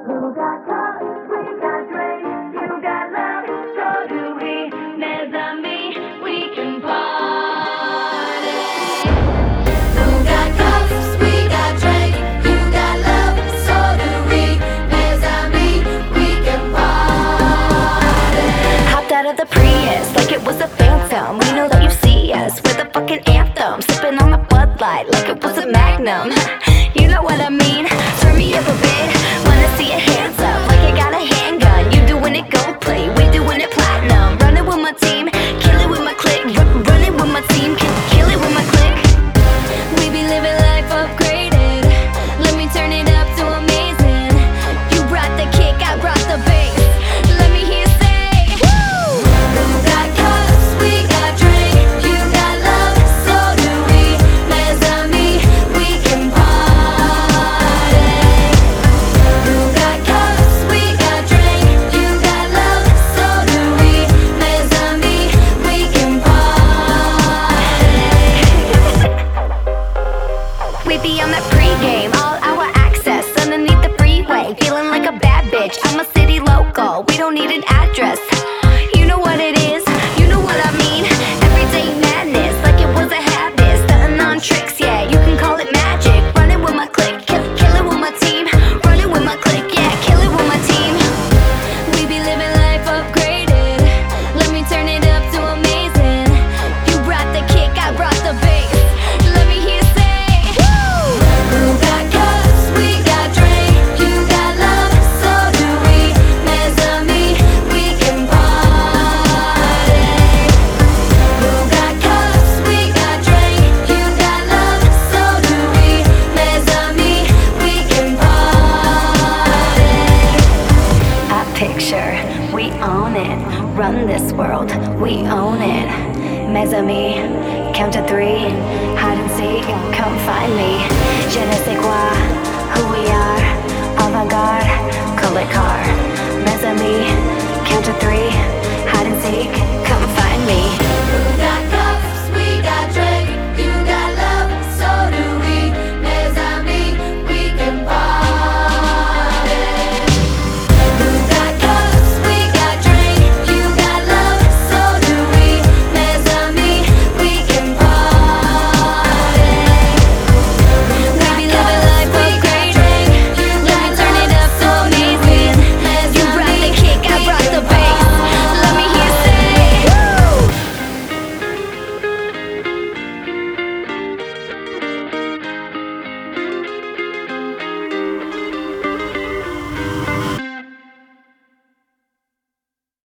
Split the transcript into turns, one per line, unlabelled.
Who got cups? We got drinks. You got love, so do we. Mes amis, we can party. Who got cups? We got drinks. You got love, so do we. Mes amis, we can party.
Hopped out of the Prius like it was a phantom. We know that you see us. We're the fucking anthem. Sipping on the Bud Light like it was a Magnum. You know what I mean? Turn me up a bit. Wanna see your hands up like I got a handgun. You doing it gold play, we doing it platinum. Running with my team, kill it with my clique. Running with my team, kill it with my clique.
We be living life upgraded. Let me turn it up to amazing. You brought the kick, I brought the bass. Let me hear you say, woo! Who got cups? We got drink. You got love, so do we. Mes amis, we can party. Who got cups? We got drink. You got love, so do we. Mes amis, we can party.
We be on that pregame, all our access underneath the freeway. Feeling like a bad bitch, I'm a city local. We don't need an address. You know what it is, you know what I mean. Everyday madness, like it was a habit. Stunting on tricks, yeah, you can call it magic. Running with my clique, kill it with my team. Running with my clique, yeah, kill it with my team.
We be living life upgraded. Let me turn it up to amazing. You brought the kick, I brought the bass. Let me hear you say, woo! Who got cups? We got drink. You got love, so do we. Mes amis, we can party. Who got cups? We got drink. You got love, so do we. Mes amis, we can party.
I picture, we own it. Run this world, we own it. Mes amis, count to 3. Hide and seek, come find me. Je ne sais quoi.